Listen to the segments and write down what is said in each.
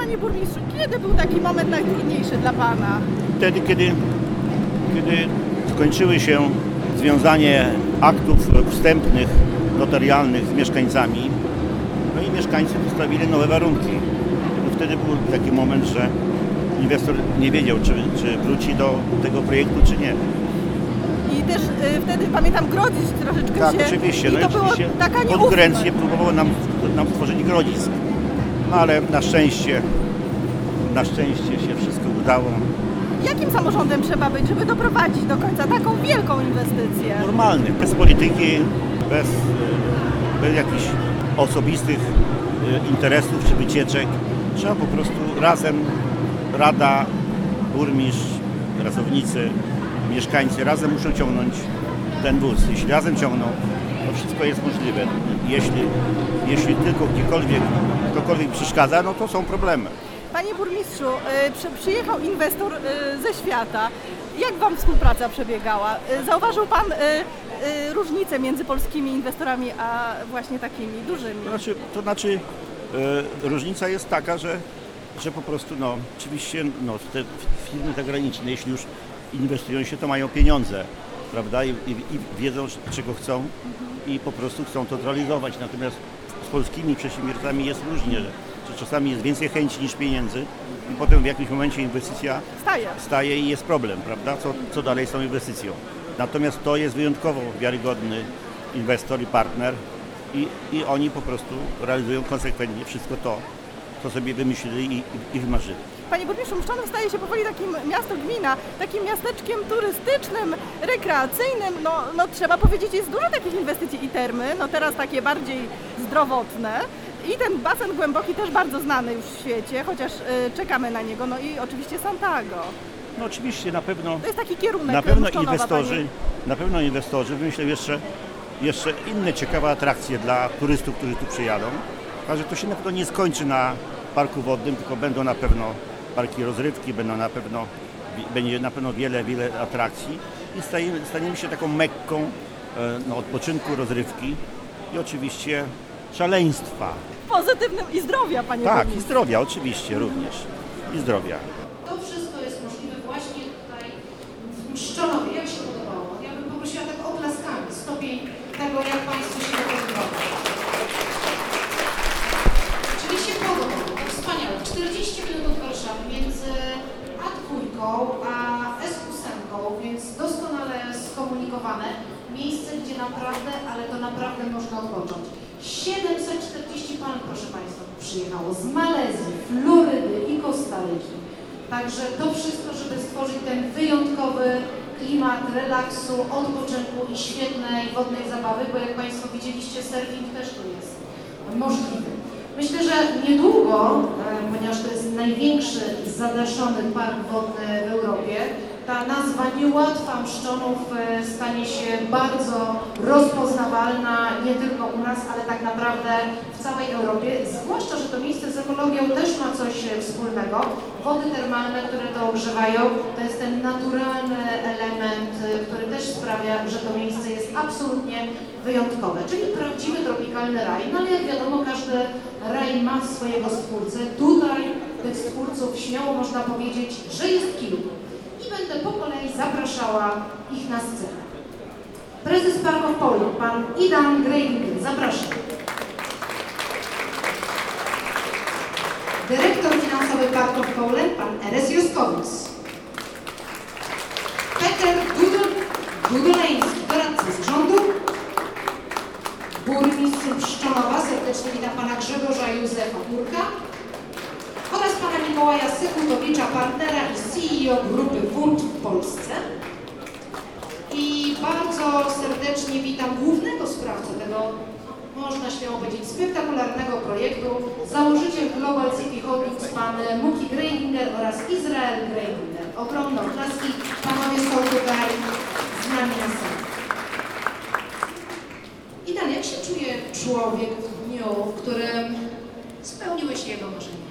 Panie burmistrzu, kiedy był taki moment najtrudniejszy dla Pana? Wtedy, kiedy skończyły się związanie aktów wstępnych, notarialnych z mieszkańcami, no i mieszkańcy postawili nowe warunki. No wtedy był taki moment, że inwestor nie wiedział, czy wróci do tego projektu, czy nie. I też wtedy, pamiętam, Grodzisk troszeczkę Tak, się... oczywiście. I No to i oczywiście było taka konkurencję próbowało nam stworzyć Grodzisk. No ale na szczęście się wszystko udało. Jakim samorządem trzeba być, żeby doprowadzić do końca taką wielką inwestycję? Normalny, bez polityki, bez jakichś osobistych interesów czy wycieczek. Trzeba po prostu razem, rada, burmistrz, pracownicy, mieszkańcy razem muszą ciągnąć ten wóz. Jeśli razem ciągną, to wszystko jest możliwe. Jeśli tylko ktokolwiek przeszkadza, no to są problemy. Panie burmistrzu, przyjechał inwestor ze świata. Jak Wam współpraca przebiegała? Zauważył Pan różnicę między polskimi inwestorami a właśnie takimi dużymi? To znaczy różnica jest taka, że po prostu oczywiście te firmy zagraniczne, jeśli już inwestują się, to mają pieniądze, prawda? I wiedzą, czego chcą i po prostu chcą to zrealizować. Natomiast z polskimi przedsiębiorcami jest różnie, że czasami jest więcej chęci niż pieniędzy i potem w jakimś momencie inwestycja staje i jest problem, prawda? Co dalej z tą inwestycją. Natomiast to jest wyjątkowo wiarygodny inwestor i partner i oni po prostu realizują konsekwentnie wszystko to, co sobie wymyślili i wymarzyli. Panie burmistrzu, Mszczonów staje się powoli takim miasto-gmina, takim miasteczkiem turystycznym, rekreacyjnym. No trzeba powiedzieć, jest dużo takich inwestycji i termy, teraz takie bardziej zdrowotne. I ten basen głęboki też bardzo znany już w świecie, chociaż czekamy na niego. No i oczywiście Santago. No oczywiście, na pewno. To jest taki kierunek. Na pewno inwestorzy wymyślą jeszcze inne ciekawe atrakcje dla turystów, którzy tu przyjadą. Także to się na pewno nie skończy na parku wodnym, tylko będą na pewno parki rozrywki, będzie na pewno wiele atrakcji i staniemy się taką Mekką odpoczynku, rozrywki i oczywiście szaleństwa. Pozytywnym i zdrowia, panie Tak, burmistrzu. i zdrowia oczywiście również. I zdrowia. To wszystko jest możliwe właśnie tutaj w Mszczonowie. Jak się podobało? Ja bym poprosiła tak oklaskami stopień tego, jak Państwu się to podobało. Czyli się podobało. To wspaniałe. 40 minut od Warszawy między A2 a S8, więc doskonale skomunikowane. Miejsce, gdzie naprawdę, ale to naprawdę można odpocząć. 740 pan, proszę Państwa, przyjechało z Malezji, Florydy i Kostaryki. Także to wszystko, żeby stworzyć ten wyjątkowy klimat relaksu, odpoczynku i świetnej wodnej zabawy, bo jak Państwo widzieliście, surfing też tu jest możliwy. Myślę, że niedługo, ponieważ to jest największy zadaszony park wodny w Europie, ta nazwa Niełatwa Mszczonów stanie się bardzo rozpoznawalna nie tylko u nas, ale tak naprawdę w całej Europie. Zwłaszcza, że to miejsce z ekologią też ma coś wspólnego. Wody termalne, które to ogrzewają, to jest ten naturalny element, który też sprawia, że to miejsce jest absolutnie wyjątkowe. Czyli prawdziwy tropikalny raj. No ale jak wiadomo, każdy raj ma swojego stwórcę. Tutaj tych stwórców śmiało można powiedzieć, że jest kilku. I będę po kolei zapraszała ich na scenę. Prezes Park of Poland, pan Idan Greivinger, zapraszam. Dyrektor finansowy Park of Poland, pan Eres Juskowicz. Peter Dudoleński, doradca z rządu. Burmistrz Mszczonowa, serdecznie witam pana Grzegorza Józefa Burka. Oraz pana Mikołaja Sekutowicza, partnera i CEO grupy WURT w Polsce. I bardzo serdecznie witam głównego sprawcę tego, można śmiało powiedzieć, spektakularnego projektu, założyciel Global City Holdings, pan Muki Greivinger oraz Izrael Greivinger. Ogromne oklaski, panowie są tutaj z nami na sali. Idan, jak się czuje człowiek w dniu, w którym spełniły się jego marzenia?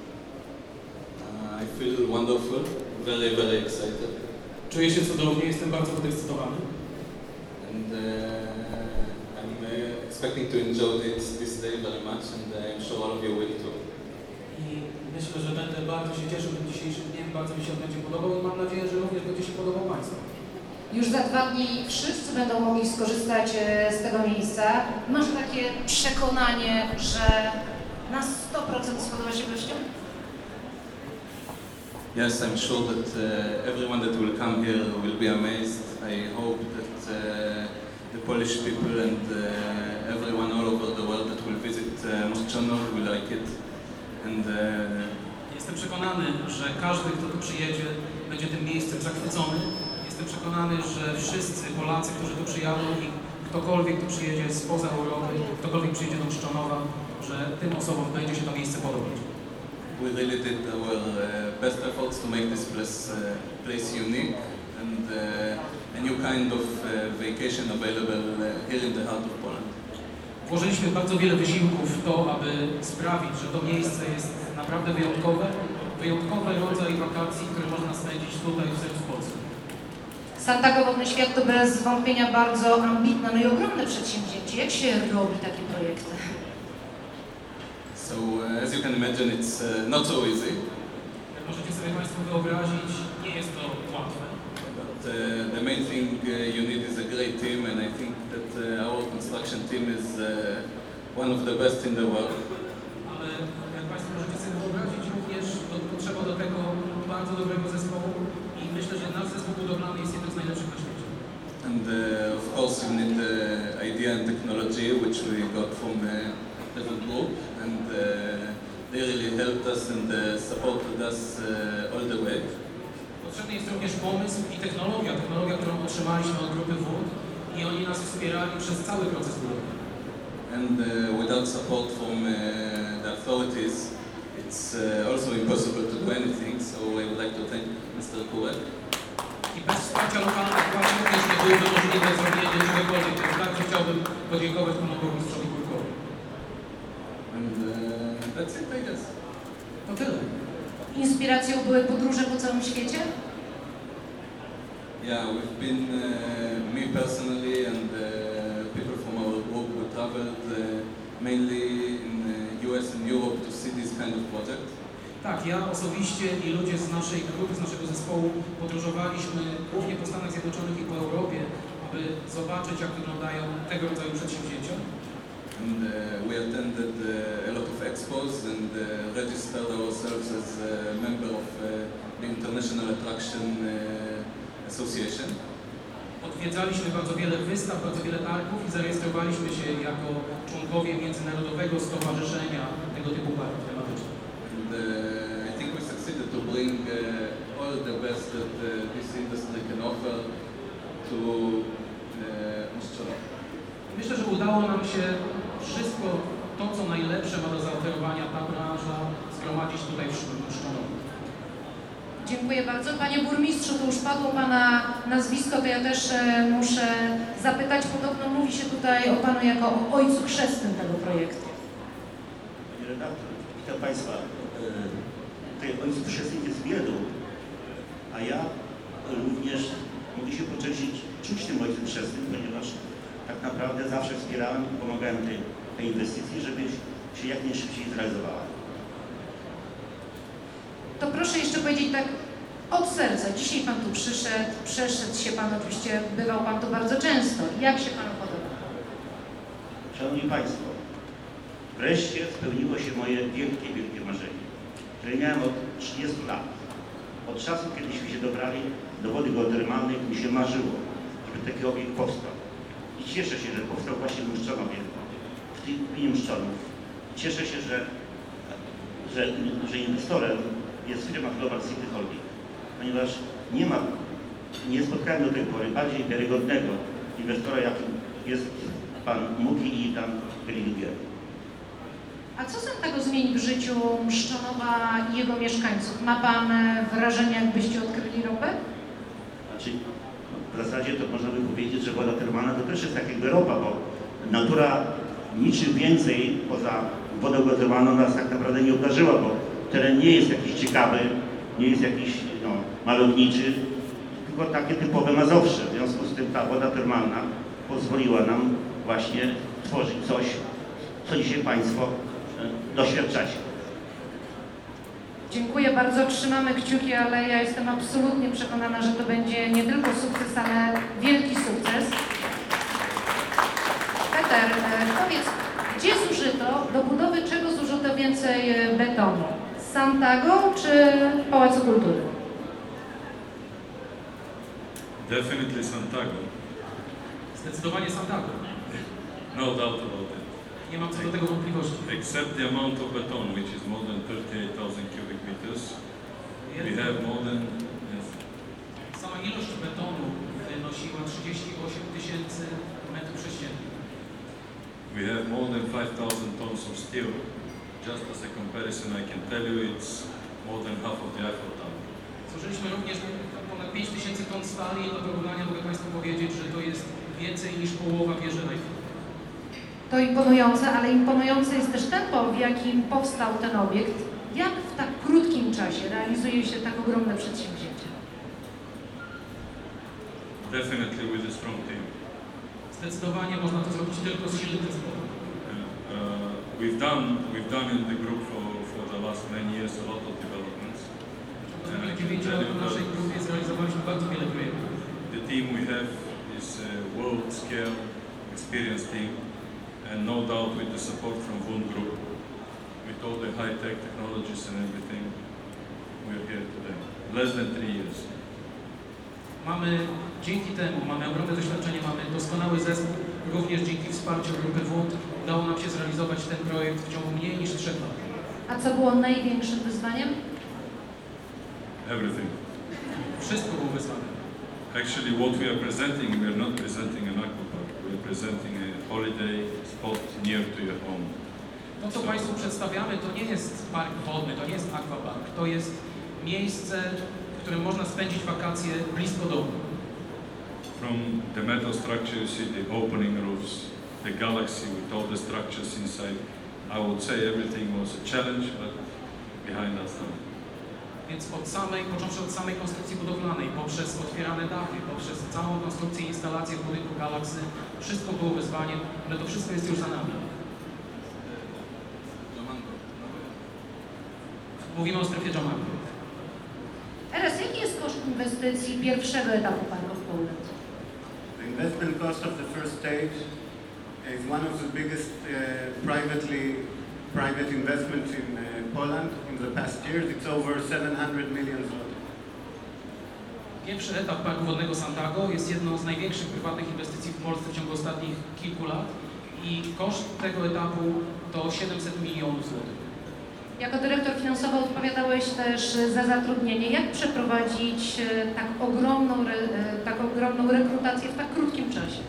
I feel wonderful, very excited. Czuję się cudownie, jestem bardzo podekscytowany. And I'm expecting to enjoy this day very much, and I'm sure all of you will too. I Myślę, że będę bardzo się cieszył tym dzisiejszym dniem, bardzo mi się on będzie podobał i mam nadzieję, że również będzie się podobał Państwu. Już za 2 dni wszyscy będą mogli skorzystać z tego miejsca. Masz takie przekonanie, że na 100% spodoba się gościom? Yes, I'm sure that everyone that will come here will be amazed. I hope that the Polish people and everyone all over the world that will visit Moszczonów will like it. And Jestem przekonany, że każdy, kto tu przyjedzie, będzie tym miejscem zachwycony. Jestem przekonany, że wszyscy Polacy, którzy tu przyjadą i ktokolwiek tu przyjedzie spoza Europy, ktokolwiek przyjedzie do Moszczonowa, że tym osobom będzie się to miejsce podobać. we really did our best efforts to make this place unique and a new kind of vacation available here in the heart of Poland. Włożyliśmy bardzo wiele wysiłków w to, aby sprawić, że to miejsce jest naprawdę wyjątkowe. Wyjątkowy rodzaj wakacji, który można spędzić tutaj w sercu Polski. Santago Wodny Świat to bez wątpienia bardzo ambitne, no i ogromne przedsięwzięcie. Jak się robi takie projekty? So as you can imagine, it's not so easy. Jak możecie sobie Państwo wyobrazić, nie jest to łatwe. But the main thing you need is a great team, and I think that our construction team is one of the best in the world. Ale jak Państwo możecie sobie wyobrazić, również potrzeba do tego bardzo dobrego zespołu i myślę, że nasz zespół budowlany jest jednym z najlepszych na świecie. And of course, you need idea and technology, which we got from Level Group, and they really helped us and supported us all the way. Potrzebny jest również pomysł i technologia, którą otrzymaliśmy od grupy WOOD i oni nas wspierali przez cały proces budowy. And without support from the authorities, it's also impossible to do anything, so I would like to thank Mr. Kułek. I bez wsparcia lokalnych władz również nie byłoby możliwe zrobienie czegokolwiek, więc bardzo chciałbym podziękować panu burmistrzowi Kurkowi. And that's it, I guess. To tyle. Inspiracją były podróże po całym świecie? Yeah, we've been, me personally and people from our group, we traveled mainly in US and Europe to see this kind of project. Tak, ja osobiście i ludzie z naszej grupy, z naszego zespołu podróżowaliśmy głównie po Stanach Zjednoczonych i po Europie, aby zobaczyć, jak wyglądają tego rodzaju przedsięwzięcia. And we attended a lot of expos and registered ourselves as a member of the International Attraction Association. Odwiedzaliśmy bardzo wiele wystaw, bardzo wiele targów i zarejestrowaliśmy się jako członkowie Międzynarodowego Stowarzyszenia tego typu parków tematycznych. And I think we succeeded to bring all the best that this industry can offer to Moszczonów. Myślę, że udało nam się wszystko to, co najlepsze ma do zaoferowania ta branża, zgromadzić tutaj w Moszczonowie. Dziękuję bardzo. Panie burmistrzu, to już padło Pana nazwisko, to ja też muszę zapytać. Podobno mówi się tutaj o Panu jako o ojcu chrzestnym tego projektu. Panie redaktor, witam Państwa. Tutaj ojców chrzestnych jest wielu, a ja również mogę się czuć tym ojcem chrzestnym, ponieważ tak naprawdę zawsze wspierałem i pomagałem tej inwestycji, żeby się jak najszybciej zrealizowała. To proszę jeszcze powiedzieć tak od serca. Dzisiaj Pan tu przeszedł się Pan, oczywiście bywał Pan tu bardzo często. Jak się Panu podoba? Szanowni Państwo, wreszcie spełniło się moje wielkie, wielkie marzenie, które miałem od 30 lat. Od czasu, kiedyśmy się dobrali do wody geotermalnej, mi się marzyło, żeby taki obiekt powstał. I cieszę się, że powstał właśnie w Moszczonowie, w tej gminie Moszczonów. Cieszę się, że inwestorem jest firma Global City Holding, ponieważ nie spotkałem do tej pory bardziej wiarygodnego inwestora, jakim jest pan Muki i pan Grygier. A co Santago zmieni w życiu Moszczonowa i jego mieszkańców? Ma Pan wrażenie, jakbyście odkryli ropę? Znaczy, w zasadzie to można by powiedzieć, że woda termalna to też jest tak jakby ropa, bo natura niczym więcej poza wodą geotermalną nas tak naprawdę nie obdarzyła, bo teren nie jest jakiś ciekawy, nie jest jakiś malowniczy, tylko takie typowe Mazowsze. W związku z tym ta woda termalna pozwoliła nam właśnie tworzyć coś, co dzisiaj Państwo doświadczacie. Dziękuję bardzo, trzymamy kciuki, ale ja jestem absolutnie przekonana, że to będzie nie tylko sukces, ale wielki sukces. Peter, powiedz, gdzie zużyto, do budowy czego zużyto więcej betonu? Santago czy Pałacu Kultury? Definitely Santago. Zdecydowanie Santago. No doubt about it. Nie mam co do tego wątpliwości. Except the amount of beton, which is more than 38,000 cubic meters, we have more than yes, Sama ilość betonu wynosiła 38 tysięcy metrów sześciennych. we have more than 5,000 tons of steel. Just as a comparison, I can tell you it's more than half of the Eiffel Tower. Zużyliśmy również ponad 5 tysięcy ton stali. Do porównania mogę Państwu powiedzieć, że to jest więcej niż połowa wieży Eiffla. To imponujące, ale imponujące jest też tempo, w jakim powstał ten obiekt. Jak w tak krótkim czasie realizuje się tak ogromne przedsięwzięcie? Definitely with a strong team. Zdecydowanie można to zrobić tylko z silnym zespołem. We've done in the group for the last many years a lot of developments. Od 9 lat w naszej grupie zrealizowaliśmy bardzo wiele projektów. The team we have is a world scale experienced team, and no doubt with the support from Wund Group, with all the high-tech technologies and everything, we're here today. Less than 3 years. Dzięki temu mamy ogromne doświadczenie, mamy doskonały zespół, również dzięki wsparciu grupy Wund udało nam się zrealizować ten projekt w ciągu mniej niż 3 lat. A co było największym wyzwaniem? Everything. Wszystko było wyzwane. Actually, what we are presenting, we are not presenting an aquapark. We are presenting a holiday spot near to your home. To, co Państwu przedstawiamy, to nie jest park wodny, to nie jest aquapark, to jest miejsce, w którym można spędzić wakacje blisko domu. From the metal structure, you see the opening roofs, the galaxy with all the structures inside. I would say everything was a challenge, but behind us now. Więc począwszy od samej konstrukcji budowlanej, poprzez otwierane dachy, poprzez całą konstrukcję i instalację w budynku Galaxy, wszystko było wyzwaniem, ale to wszystko jest już za nami. Mówimy o strefie Jamango. Teraz, jaki jest koszt inwestycji pierwszego etapu Park of Poland? The investment cost of the first stage is one of the biggest private investments in Poland in the past years. It's over 700 million zlotys. Pierwszy etap Parku Wodnego Santago jest jedną z największych prywatnych inwestycji w Polsce w ciągu ostatnich kilku lat i koszt tego etapu to 700 milionów złotych. Jako dyrektor finansowy odpowiadałeś też za zatrudnienie. Jak przeprowadzić tak ogromną rekrutację w tak krótkim czasie?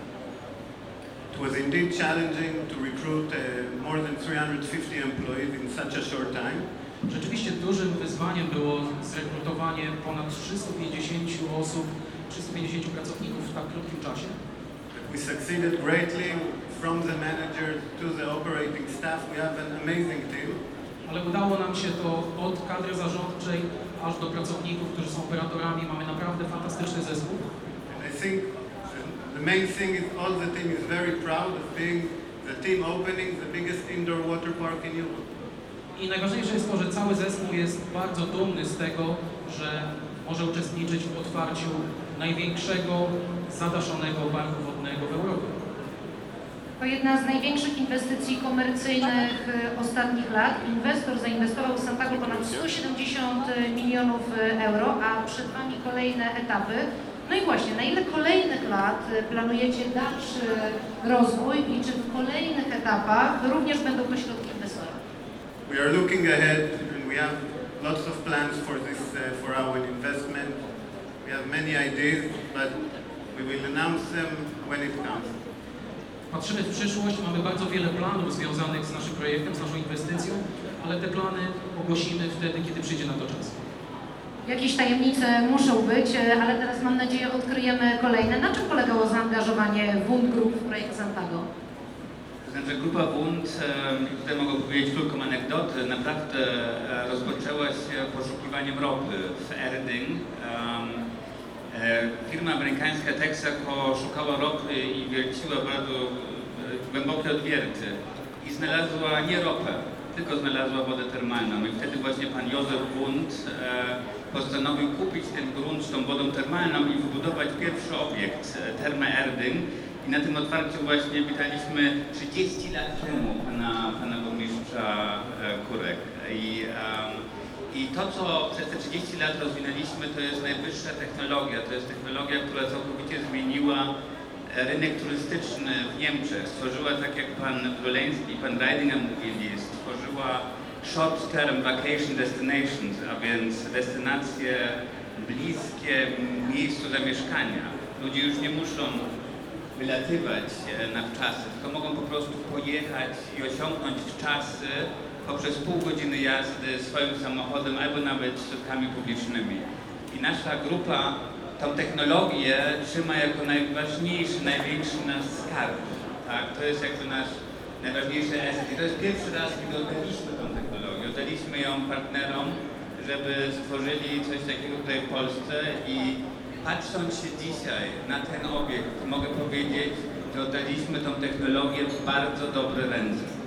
It was indeed challenging to recruit more than 350 employees in such a short time. Rzeczywiście dużym wyzwaniem było zrekrutowanie ponad 350 osób, 350 pracowników w tak krótkim czasie. We succeeded greatly from the manager to the operating staff. We have an amazing team. Ale udało nam się to od kadry zarządczej aż do pracowników, którzy są operatorami. Mamy naprawdę fantastyczny zespół. And I think the main thing is all the team is very proud of being the team opening the biggest indoor water park in Europe. I najważniejsze jest to, że cały zespół jest bardzo dumny z tego, że może uczestniczyć w otwarciu największego zadaszonego parku wodnego w Europie. To jedna z największych inwestycji komercyjnych ostatnich lat. Inwestor zainwestował w Santago ponad 170 milionów euro, a przed Wami kolejne etapy. No i właśnie, na ile kolejnych lat planujecie dalszy rozwój i czy w kolejnych etapach również będą to środki inwestora? We are looking ahead and we have lots of plans for this, for our investment. We have many ideas, but we will announce them when it comes. Patrzymy w przyszłość, mamy bardzo wiele planów związanych z naszym projektem, z naszą inwestycją, ale te plany ogłosimy wtedy, kiedy przyjdzie na to czas. Jakieś tajemnice muszą być, ale teraz mam nadzieję odkryjemy kolejne. Na czym polegało zaangażowanie Wund Group w projekt Santago? To znaczy grupa Wund, tutaj mogę powiedzieć krótką anegdotę, naprawdę rozpoczęła się poszukiwaniem ropy w Erding. Firma amerykańska Texaco szukała ropy i wierciła bardzo głębokie odwierty i znalazła nie ropę, tylko znalazła wodę termalną. I wtedy właśnie pan Józef Wundt postanowił kupić ten grunt z tą wodą termalną i wybudować pierwszy obiekt, Therme Erding. I na tym otwarciu właśnie witaliśmy 30 lat temu pana burmistrza Kurek. I to, co przez te 30 lat rozwinęliśmy, to jest najwyższa technologia. To jest technologia, która całkowicie zmieniła rynek turystyczny w Niemczech. Stworzyła, tak jak pan Bruleński i pan Reidinger mówili, stworzyła short-term vacation destinations, a więc destynacje bliskie miejscu zamieszkania. Ludzie już nie muszą wylatywać na wczasy, tylko mogą po prostu pojechać i osiągnąć czasy poprzez pół godziny jazdy swoim samochodem albo nawet środkami publicznymi. I nasza grupa tą technologię trzyma jako najważniejszy, największy nasz skarb. Tak? To jest jakby nasz najważniejszy eset. I to jest pierwszy raz, kiedy oddaliśmy tą technologię. Oddaliśmy ją partnerom, żeby stworzyli coś takiego tutaj w Polsce i patrząc się dzisiaj na ten obiekt, mogę powiedzieć, że oddaliśmy tą technologię w bardzo dobre ręce.